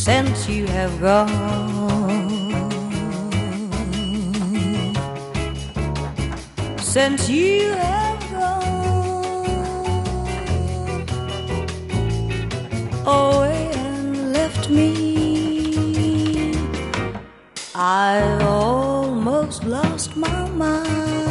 since you have gone. Since you have gone away and left me, I almost lost my mind.